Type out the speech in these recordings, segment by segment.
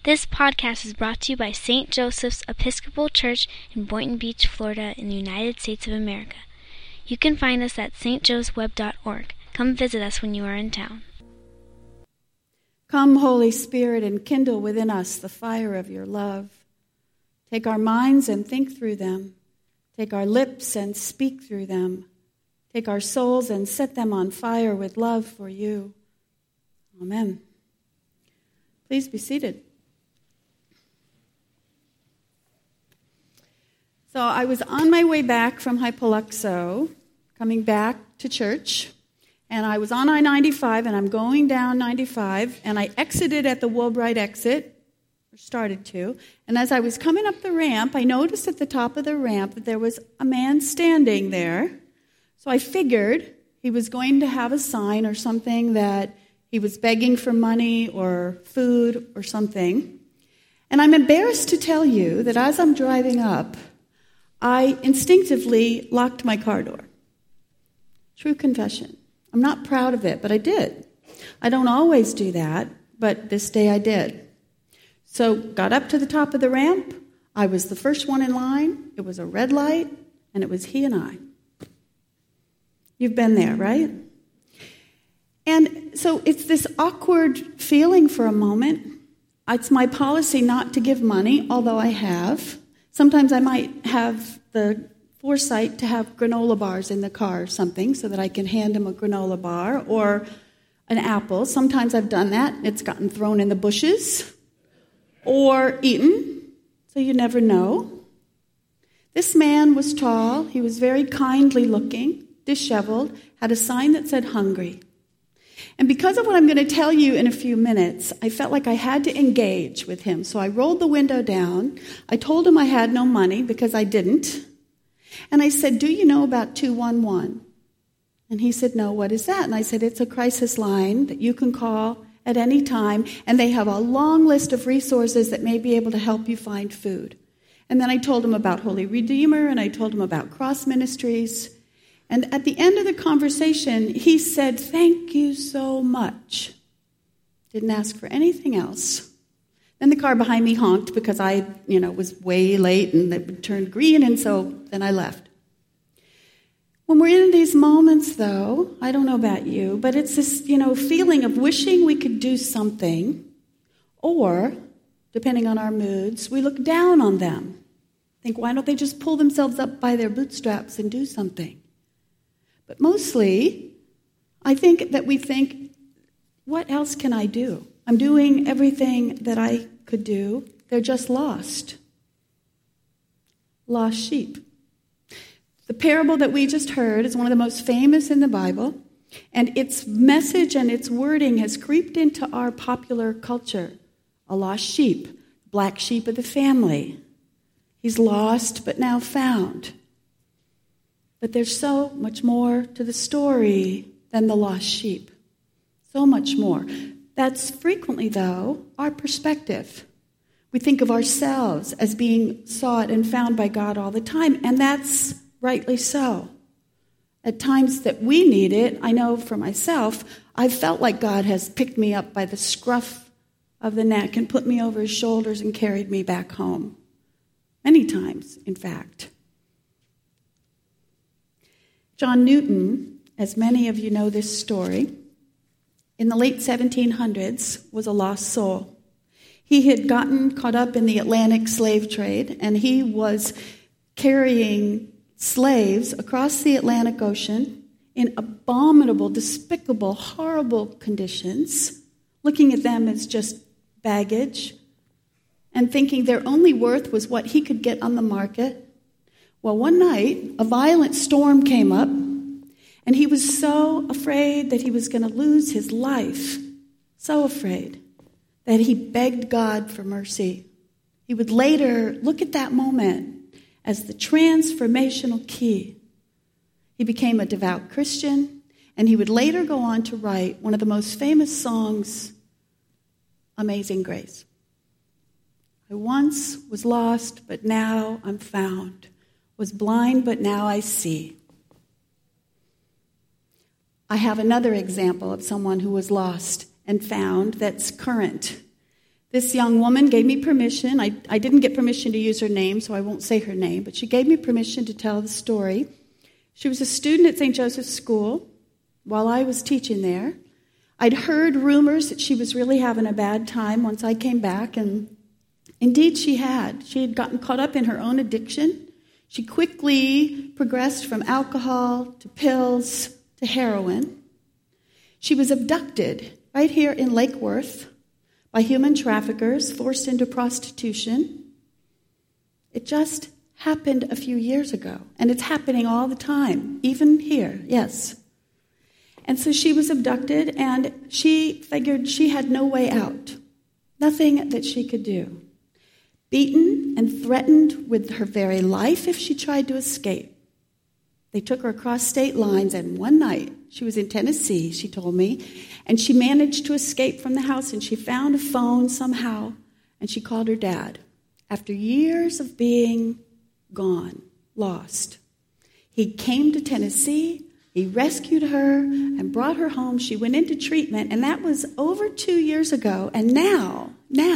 This podcast is brought to you by St. Joseph's Episcopal Church in Boynton Beach, Florida, in the United States of America. You can find us at stjoesweb.org. Come visit us when you are in town. Come, Holy Spirit, and kindle within us the fire of your love. Take our minds and think through them. Take our lips and speak through them. Take our souls and set them on fire with love for you. Amen. Please be seated. So I was on my way back from Hypoluxo, coming back to church, and I was on I-95, and I'm going down 95, and I exited at the Woolbright exit, or started to, and as I was coming up the ramp, I noticed at the top of the ramp that there was a man standing there, so I figured he was going to have a sign or something that he was begging for money or food or something, and I'm embarrassed to tell you that as I'm driving up, I instinctively locked my car door. True confession. I'm not proud of it, but I did. I don't always do that, but this day I did. So got up to the top of the ramp. I was the first one in line. It was a red light, and it was he and I. You've been there, right? And so it's this awkward feeling for a moment. It's my policy not to give money, although I have. Sometimes I might have the foresight to have granola bars in the car or something so that I can hand him a granola bar or an apple. Sometimes I've done that. It's gotten thrown in the bushes or eaten, so you never know. This man was tall. He was very kindly looking, disheveled, had a sign that said hungry. And because of what I'm going to tell you in a few minutes, I felt like I had to engage with him. So I rolled the window down. I told him I had no money because I didn't. And I said, "Do you know about 211? And he said, "No, what is that?" And I said, "It's a crisis line that you can call at any time, and they have a long list of resources that may be able to help you find food." And then I told him about Holy Redeemer, and I told him about Cross Ministries. And at the end of the conversation, he said, "Thank you so much." Didn't ask for anything else. Then the car behind me honked because I, was way late and it turned green, and so then I left. When we're in these moments, though, I don't know about you, but it's this, feeling of wishing we could do something, or, depending on our moods, we look down on them. Think, why don't they just pull themselves up by their bootstraps and do something? But mostly, I think that we think, what else can I do? I'm doing everything that I could do. They're just lost. Lost sheep. The parable that we just heard is one of the most famous in the Bible, and its message and its wording has creeped into our popular culture. A lost sheep, black sheep of the family. He's lost but now found. But there's so much more to the story than the lost sheep. So much more. That's frequently, though, our perspective. We think of ourselves as being sought and found by God all the time, and that's rightly so. At times that we need it, I know for myself, I've felt like God has picked me up by the scruff of the neck and put me over his shoulders and carried me back home. Many times, in fact. John Newton, as many of you know this story, in the late 1700s was a lost soul. He had gotten caught up in the Atlantic slave trade, and he was carrying slaves across the Atlantic Ocean in abominable, despicable, horrible conditions, looking at them as just baggage, and thinking their only worth was what he could get on the market. Well, one night, a violent storm came up, and he was so afraid that he was going to lose his life, so afraid, that he begged God for mercy. He would later look at that moment as the transformational key. He became a devout Christian, and he would later go on to write one of the most famous songs, Amazing Grace. I once was lost, but now I'm found. Was blind, but now I see. I have another example of someone who was lost and found that's current. This young woman gave me permission. I didn't get permission to use her name, so I won't say her name, but she gave me permission to tell the story. She was a student at St. Joseph's School while I was teaching there. I'd heard rumors that she was really having a bad time once I came back, and indeed she had. She had gotten caught up in her own addiction. She quickly progressed from alcohol to pills to heroin. She was abducted right here in Lake Worth by human traffickers, forced into prostitution. It just happened a few years ago, and it's happening all the time, even here, yes. And so she was abducted, and she figured she had no way out, nothing that she could do. Beaten and threatened with her very life if she tried to escape. They took her across state lines, and one night, she was in Tennessee, she told me, and she managed to escape from the house, and she found a phone somehow, and she called her dad. After years of being gone, lost, he came to Tennessee, he rescued her and brought her home. She went into treatment, and that was over 2 years ago, and now,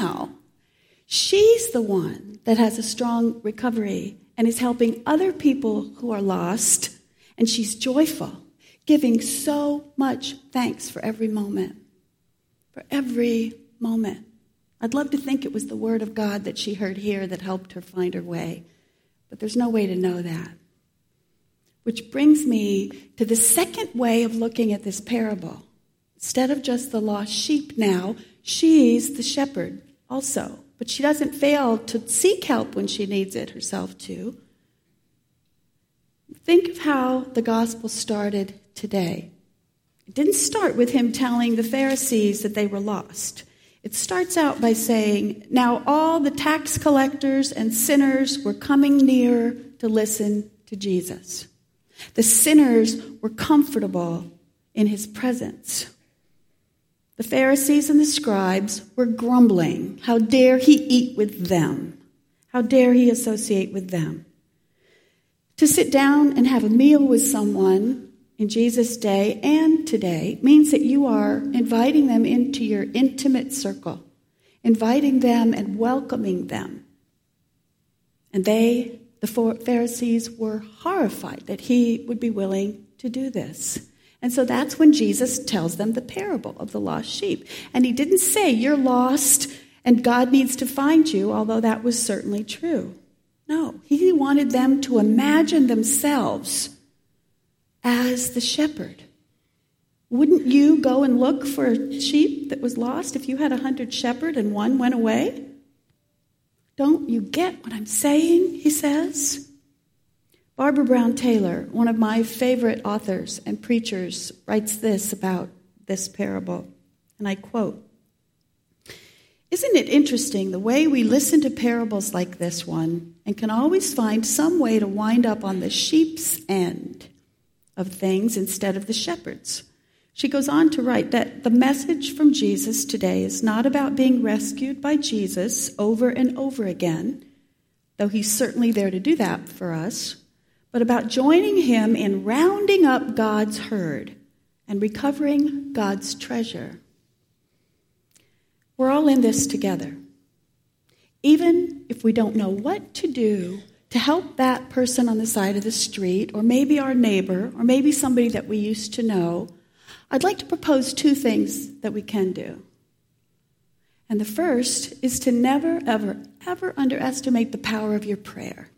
she's the one that has a strong recovery and is helping other people who are lost, and she's joyful, giving so much thanks for every moment. For every moment. I'd love to think it was the word of God that she heard here that helped her find her way, but there's no way to know that. Which brings me to the second way of looking at this parable. Instead of just the lost sheep now, she's the shepherd also. But she doesn't fail to seek help when she needs it herself too. Think of how the gospel started today. It didn't start with him telling the Pharisees that they were lost. It starts out by saying, now all the tax collectors and sinners were coming near to listen to Jesus. The sinners were comfortable in his presence. The Pharisees and the scribes were grumbling. How dare he eat with them? How dare he associate with them? To sit down and have a meal with someone in Jesus' day and today means that you are inviting them into your intimate circle, inviting them and welcoming them. And the Pharisees, were horrified that he would be willing to do this. And so that's when Jesus tells them the parable of the lost sheep. And he didn't say, you're lost and God needs to find you, although that was certainly true. No, he wanted them to imagine themselves as the shepherd. Wouldn't you go and look for a sheep that was lost if you had 100 shepherds and one went away? Don't you get what I'm saying, he says? Barbara Brown Taylor, one of my favorite authors and preachers, writes this about this parable, and I quote, "Isn't it interesting the way we listen to parables like this one and can always find some way to wind up on the sheep's end of things instead of the shepherd's?" She goes on to write that the message from Jesus today is not about being rescued by Jesus over and over again, though he's certainly there to do that for us, but about joining him in rounding up God's herd and recovering God's treasure. We're all in this together. Even if we don't know what to do to help that person on the side of the street, or maybe our neighbor, or maybe somebody that we used to know, I'd like to propose 2 things that we can do. And the first is to never, ever, ever underestimate the power of your prayer.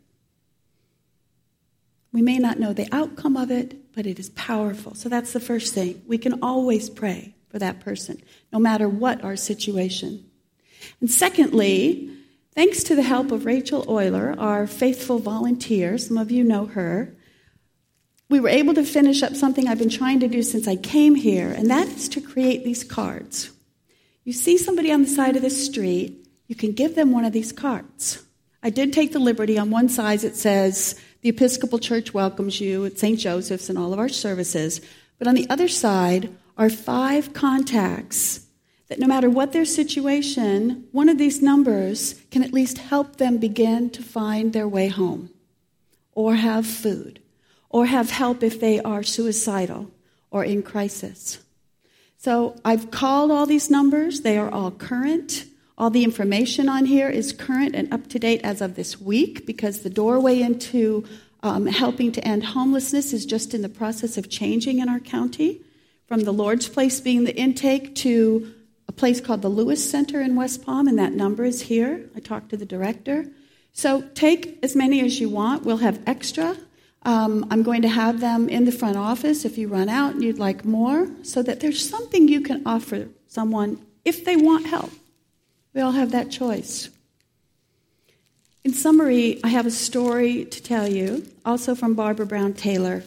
We may not know the outcome of it, but it is powerful. So that's the first thing. We can always pray for that person, no matter what our situation. And secondly, thanks to the help of Rachel Euler, our faithful volunteer, some of you know her, we were able to finish up something I've been trying to do since I came here, and that is to create these cards. You see somebody on the side of the street, you can give them one of these cards. I did take the liberty. On one side it says, the Episcopal Church welcomes you at St. Joseph's and all of our services. But on the other side are 5 contacts that no matter what their situation, one of these numbers can at least help them begin to find their way home, or have food, or have help if they are suicidal or in crisis. So I've called all these numbers. They are all current. All the information on here is current and up to date as of this week because the doorway into helping to end homelessness is just in the process of changing in our county, from the Lord's Place being the intake to a place called the Lewis Center in West Palm, and that number is here. I talked to the director. So take as many as you want. We'll have extra. I'm going to have them in the front office if you run out and you'd like more, so that there's something you can offer someone if they want help. We all have that choice. In summary, I have a story to tell you, also from Barbara Brown Taylor.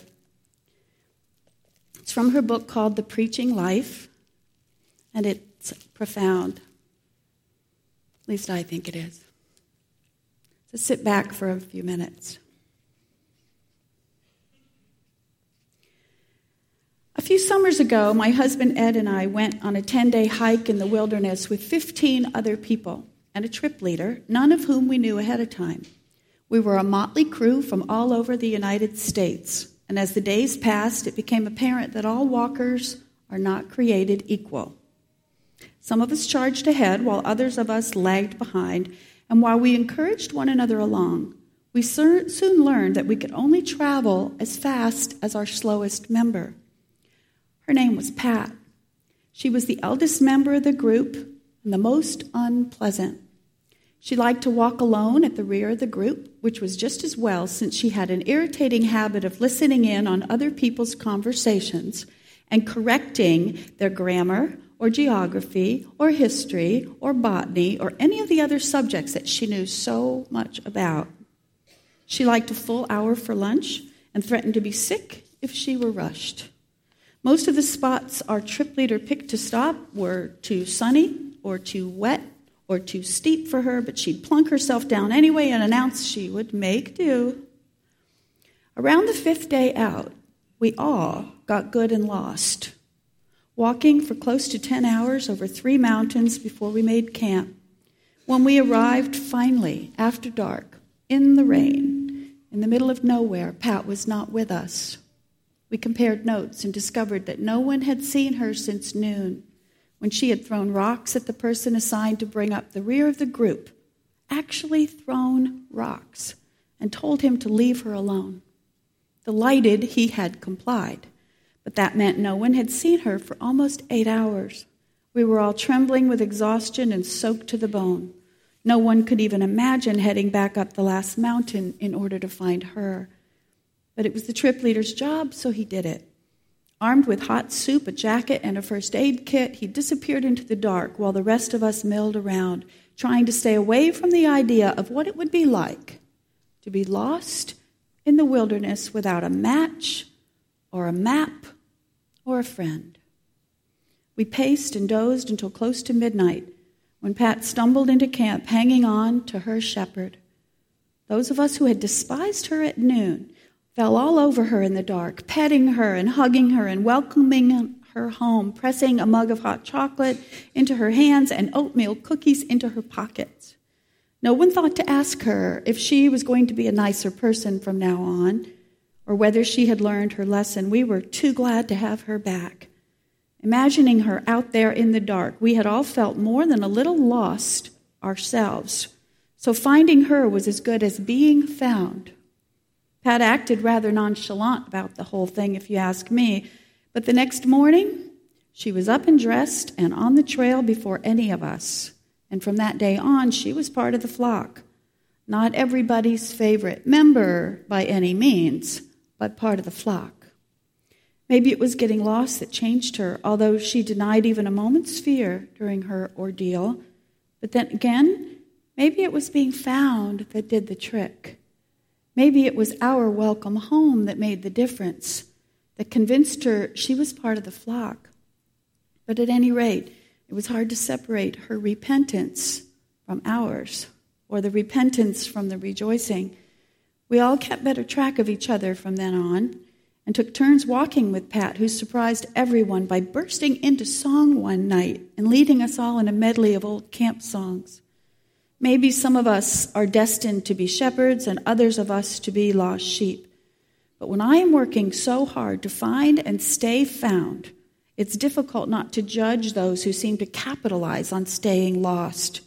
It's from her book called The Preaching Life, and it's profound. At least I think it is. So sit back for a few minutes. A few summers ago, my husband Ed and I went on a 10-day hike in the wilderness with 15 other people and a trip leader, none of whom we knew ahead of time. We were a motley crew from all over the United States, and as the days passed, it became apparent that all walkers are not created equal. Some of us charged ahead while others of us lagged behind, and while we encouraged one another along, we soon learned that we could only travel as fast as our slowest member. Her name was Pat. She was the eldest member of the group and the most unpleasant. She liked to walk alone at the rear of the group, which was just as well since she had an irritating habit of listening in on other people's conversations and correcting their grammar or geography or history or botany or any of the other subjects that she knew so much about. She liked a full hour for lunch and threatened to be sick if she were rushed. Most of the spots our trip leader picked to stop were too sunny or too wet or too steep for her, but she'd plunk herself down anyway and announce she would make do. Around the 5th day out, we all got good and lost, walking for close to 10 hours over 3 mountains before we made camp. When we arrived finally, after dark, in the rain, in the middle of nowhere, Pat was not with us. We compared notes and discovered that no one had seen her since noon, when she had thrown rocks at the person assigned to bring up the rear of the group, actually thrown rocks, and told him to leave her alone. Delighted, he had complied, but that meant no one had seen her for almost 8 hours. We were all trembling with exhaustion and soaked to the bone. No one could even imagine heading back up the last mountain in order to find her. But it was the trip leader's job, so he did it. Armed with hot soup, a jacket, and a first aid kit, he disappeared into the dark while the rest of us milled around, trying to stay away from the idea of what it would be like to be lost in the wilderness without a match or a map or a friend. We paced and dozed until close to midnight when Pat stumbled into camp hanging on to her shepherd. Those of us who had despised her at noon fell all over her in the dark, petting her and hugging her and welcoming her home, pressing a mug of hot chocolate into her hands and oatmeal cookies into her pockets. No one thought to ask her if she was going to be a nicer person from now on, or whether she had learned her lesson. We were too glad to have her back. Imagining her out there in the dark, we had all felt more than a little lost ourselves. So finding her was as good as being found. Pat acted rather nonchalant about the whole thing, if you ask me. But the next morning, she was up and dressed and on the trail before any of us. And from that day on, she was part of the flock. Not everybody's favorite member by any means, but part of the flock. Maybe it was getting lost that changed her, although she denied even a moment's fear during her ordeal. But then again, maybe it was being found that did the trick. Maybe it was our welcome home that made the difference, that convinced her she was part of the flock. But at any rate, it was hard to separate her repentance from ours, or the repentance from the rejoicing. We all kept better track of each other from then on, and took turns walking with Pat, who surprised everyone by bursting into song one night and leading us all in a medley of old camp songs. Maybe some of us are destined to be shepherds and others of us to be lost sheep. But when I am working so hard to find and stay found, it's difficult not to judge those who seem to capitalize on staying lost.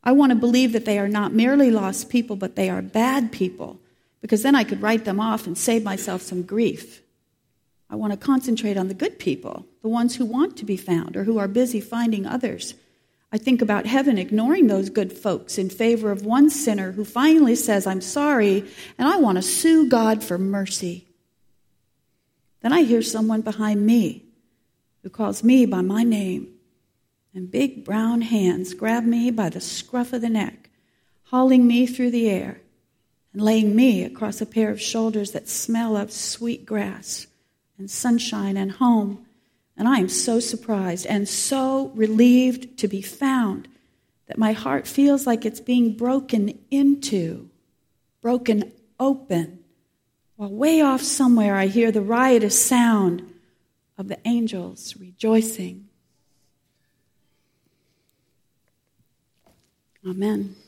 I want to believe that they are not merely lost people, but they are bad people, because then I could write them off and save myself some grief. I want to concentrate on the good people, the ones who want to be found or who are busy finding others. I think about heaven ignoring those good folks in favor of one sinner who finally says, I'm sorry, and I want to sue God for mercy. Then I hear someone behind me who calls me by my name, and big brown hands grab me by the scruff of the neck, hauling me through the air and laying me across a pair of shoulders that smell of sweet grass and sunshine and home. And I am so surprised and so relieved to be found that my heart feels like it's being broken into, broken open, while way off somewhere I hear the riotous sound of the angels rejoicing. Amen.